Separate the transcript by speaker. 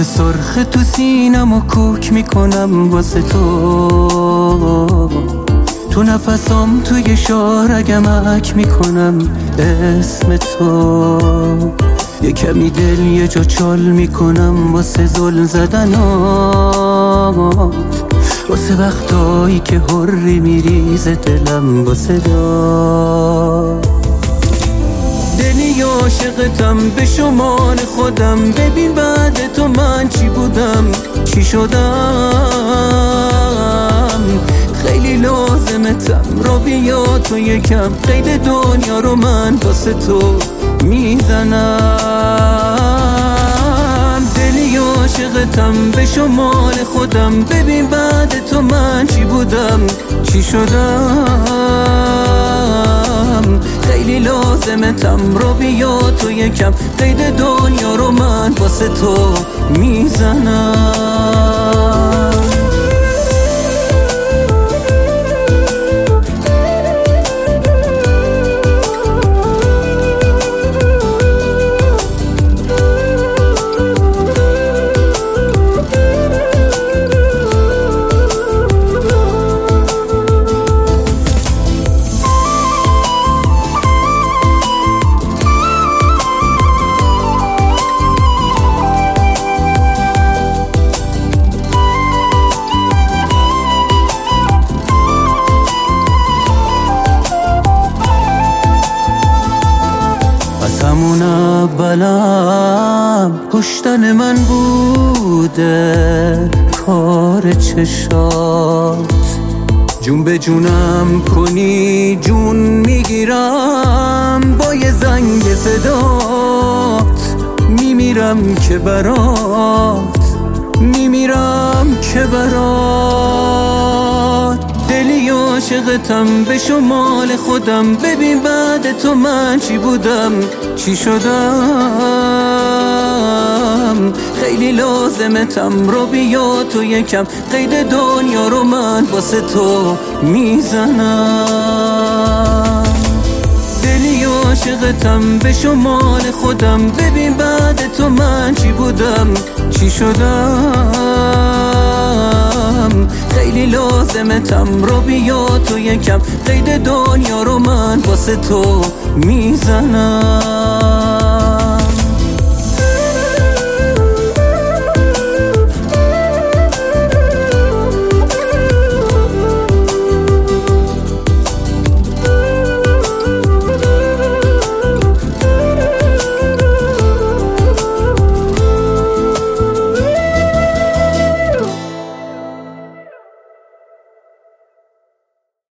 Speaker 1: آتش سرخ تو سینم و کوک میکنم واسه تو نفسام توی شارگم عک میکنم اسم تو. یه کمی دل یه جا چال میکنم واسه زل زدنات، واسه وقتایی که حری میریزه دلم واسه داد. دلی عاشقتم به شمال خودم، ببین بعد تو من چی بودم چی شدم. خیلی لازمتم رو بیا تو یکم، قید دنیا رو من واسه تو میزنم. دلی عاشقتم به شمال خودم، ببین بعد تو من چی بودم چی شدم. خیلی لازمتم رو بیا تو یکم، قید دنیا رو من واسه تو میزنم. همون اولم کشتن من بوده کار چشات، جون به جونم کنی جون میگیرم با یه زنگ صدات. میمیرم که برات، میمیرم که برات. دلی عاشقتم به شمال خودم، ببین بعد تو من چی بودم چی شدم. خیلی لازمتم رو بیا تو یکم، قید دنیا رو من واسه تو میزنم. دلی عاشقتم به شمال خودم، ببین بعد تو من چی بودم چی شدم. خیلی لازمتم رو بیا تو یکم، قید دنیا رو من واسه تو میزنم.